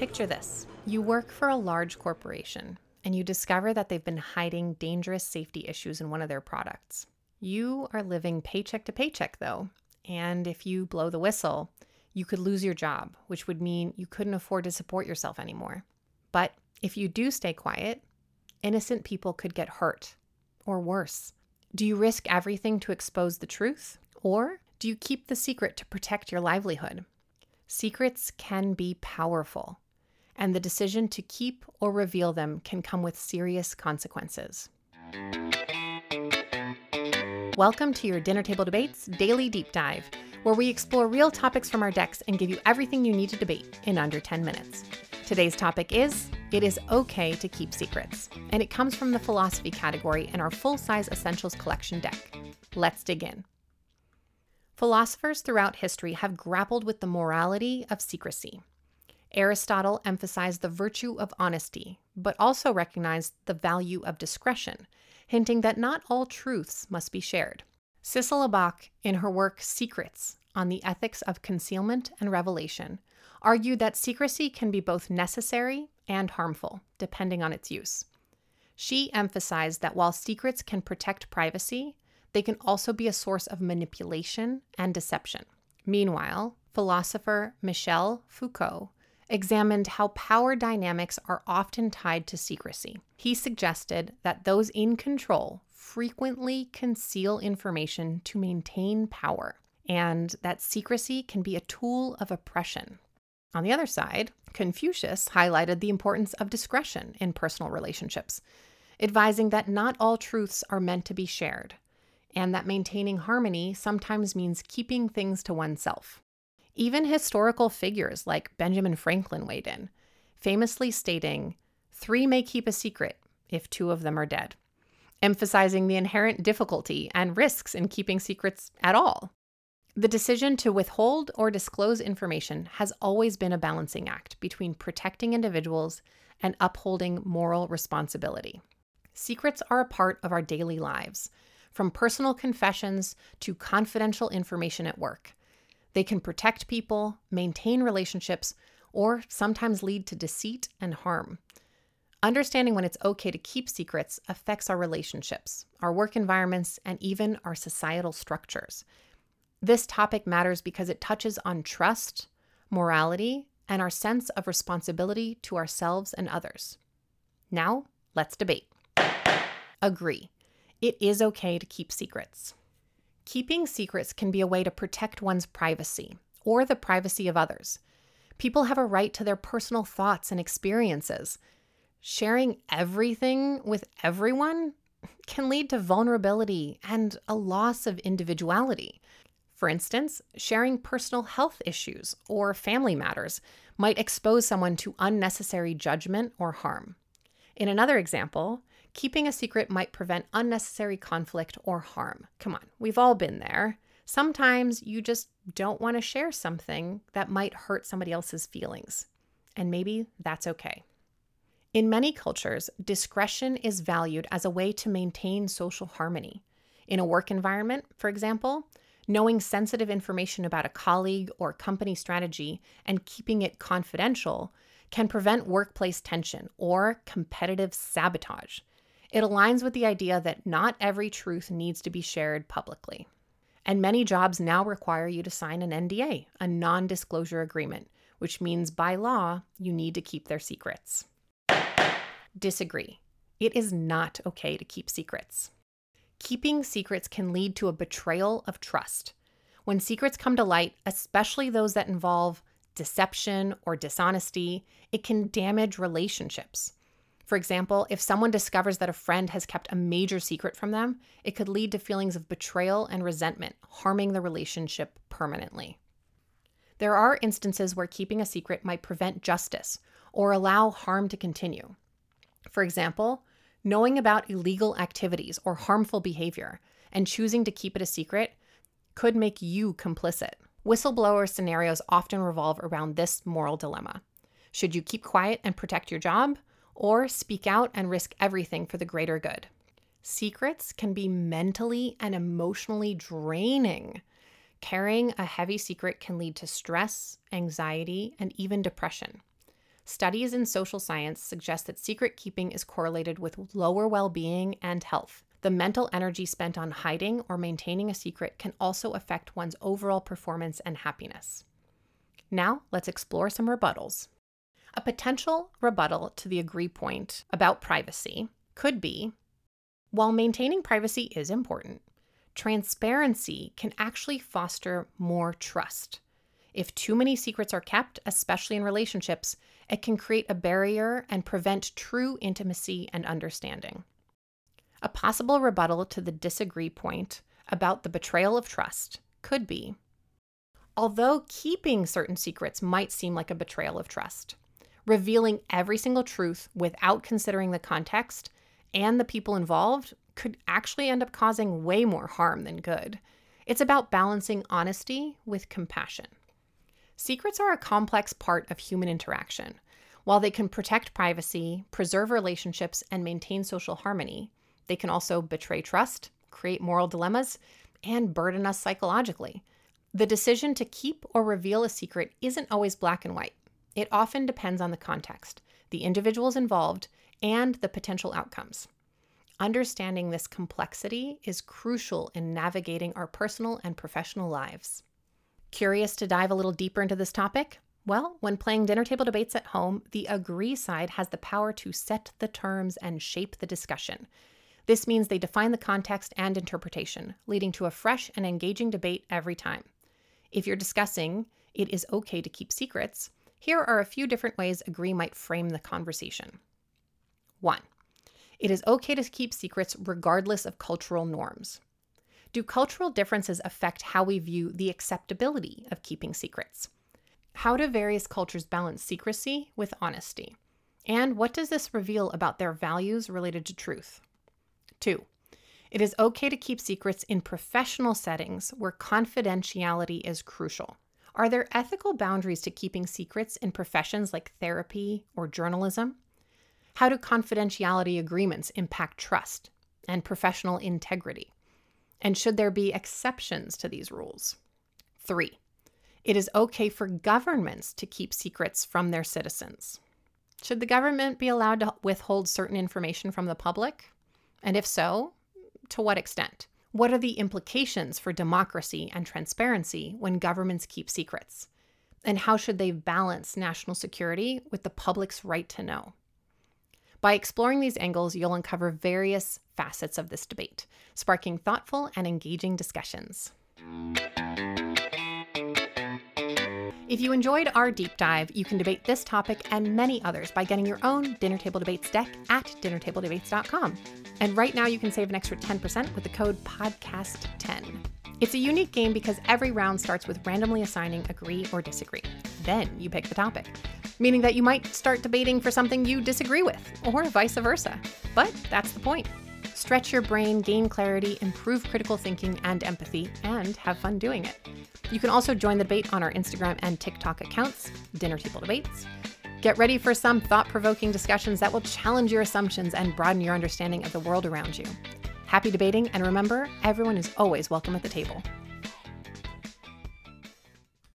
Picture this. You work for a large corporation and you discover that they've been hiding dangerous safety issues in one of their products. You are living paycheck to paycheck though, and if you blow the whistle, you could lose your job, which would mean you couldn't afford to support yourself anymore. But if you do stay quiet, innocent people could get hurt, or worse. Do you risk everything to expose the truth? Or do you keep the secret to protect your livelihood? Secrets can be powerful, and the decision to keep or reveal them can come with serious consequences. Welcome to your Dinner Table Debates Daily Deep Dive, where we explore real topics from our decks and give you everything you need to debate in under 10 minutes. Today's topic is, it is okay to keep secrets, and it comes from the philosophy category in our full-size Essentials Collection deck. Let's dig in. Philosophers throughout history have grappled with the morality of secrecy. Aristotle emphasized the virtue of honesty, but also recognized the value of discretion, hinting that not all truths must be shared. Sissela Bach, in her work Secrets, on the ethics of concealment and revelation, argued that secrecy can be both necessary and harmful, depending on its use. She emphasized that while secrets can protect privacy, they can also be a source of manipulation and deception. Meanwhile, philosopher Michel Foucault examined how power dynamics are often tied to secrecy. He suggested that those in control frequently conceal information to maintain power, and that secrecy can be a tool of oppression. On the other side, Confucius highlighted the importance of discretion in personal relationships, advising that not all truths are meant to be shared, and that maintaining harmony sometimes means keeping things to oneself. Even historical figures like Benjamin Franklin weighed in, famously stating, "3 may keep a secret if 2 of them are dead," emphasizing the inherent difficulty and risks in keeping secrets at all. The decision to withhold or disclose information has always been a balancing act between protecting individuals and upholding moral responsibility. Secrets are a part of our daily lives, from personal confessions to confidential information at work. They can protect people, maintain relationships, or sometimes lead to deceit and harm. Understanding when it's okay to keep secrets affects our relationships, our work environments, and even our societal structures. This topic matters because it touches on trust, morality, and our sense of responsibility to ourselves and others. Now, let's debate. Agree. It is okay to keep secrets. Keeping secrets can be a way to protect one's privacy or the privacy of others. People have a right to their personal thoughts and experiences. Sharing everything with everyone can lead to vulnerability and a loss of individuality. For instance, sharing personal health issues or family matters might expose someone to unnecessary judgment or harm. In another example, keeping a secret might prevent unnecessary conflict or harm. Come on, we've all been there. Sometimes you just don't want to share something that might hurt somebody else's feelings, and maybe that's okay. In many cultures, discretion is valued as a way to maintain social harmony. In a work environment, for example, knowing sensitive information about a colleague or company strategy and keeping it confidential can prevent workplace tension or competitive sabotage. It aligns with the idea that not every truth needs to be shared publicly. And many jobs now require you to sign an NDA, a non-disclosure agreement, which means by law, you need to keep their secrets. Disagree. It is not okay to keep secrets. Keeping secrets can lead to a betrayal of trust. When secrets come to light, especially those that involve deception or dishonesty, it can damage relationships. For example, if someone discovers that a friend has kept a major secret from them, it could lead to feelings of betrayal and resentment, harming the relationship permanently. There are instances where keeping a secret might prevent justice or allow harm to continue. For example, knowing about illegal activities or harmful behavior and choosing to keep it a secret could make you complicit. Whistleblower scenarios often revolve around this moral dilemma. Should you keep quiet and protect your job, or speak out and risk everything for the greater good? Secrets can be mentally and emotionally draining. Carrying a heavy secret can lead to stress, anxiety, and even depression. Studies in social science suggest that secret keeping is correlated with lower well-being and health. The mental energy spent on hiding or maintaining a secret can also affect one's overall performance and happiness. Now, let's explore some rebuttals. A potential rebuttal to the agree point about privacy could be, while maintaining privacy is important, transparency can actually foster more trust. If too many secrets are kept, especially in relationships, it can create a barrier and prevent true intimacy and understanding. A possible rebuttal to the disagree point about the betrayal of trust could be, although keeping certain secrets might seem like a betrayal of trust, revealing every single truth without considering the context and the people involved could actually end up causing way more harm than good. It's about balancing honesty with compassion. Secrets are a complex part of human interaction. While they can protect privacy, preserve relationships, and maintain social harmony, they can also betray trust, create moral dilemmas, and burden us psychologically. The decision to keep or reveal a secret isn't always black and white. It often depends on the context, the individuals involved, and the potential outcomes. Understanding this complexity is crucial in navigating our personal and professional lives. Curious to dive a little deeper into this topic? Well, when playing dinner table debates at home, the agree side has the power to set the terms and shape the discussion. This means they define the context and interpretation, leading to a fresh and engaging debate every time. If you're discussing it is okay to keep secrets, here are a few different ways agree might frame the conversation. 1. It is okay to keep secrets regardless of cultural norms. Do cultural differences affect how we view the acceptability of keeping secrets? How do various cultures balance secrecy with honesty? And what does this reveal about their values related to truth? 2. It is okay to keep secrets in professional settings where confidentiality is crucial. Are there ethical boundaries to keeping secrets in professions like therapy or journalism? How do confidentiality agreements impact trust and professional integrity? And should there be exceptions to these rules? 3. It is okay for governments to keep secrets from their citizens. Should the government be allowed to withhold certain information from the public? And if so, to what extent? What are the implications for democracy and transparency when governments keep secrets? And how should they balance national security with the public's right to know? By exploring these angles, you'll uncover various facets of this debate, sparking thoughtful and engaging discussions. If you enjoyed our deep dive, you can debate this topic and many others by getting your own Dinner Table Debates deck at dinnertabledebates.com. And right now you can save an extra 10% with the code PODCAST10. It's a unique game because every round starts with randomly assigning agree or disagree. Then you pick the topic, meaning that you might start debating for something you disagree with, or vice versa. But that's the point. Stretch your brain, gain clarity, improve critical thinking and empathy, and have fun doing it. You can also join the debate on our Instagram and TikTok accounts, Dinner Table Debates. Get ready for some thought-provoking discussions that will challenge your assumptions and broaden your understanding of the world around you. Happy debating, and remember, everyone is always welcome at the table.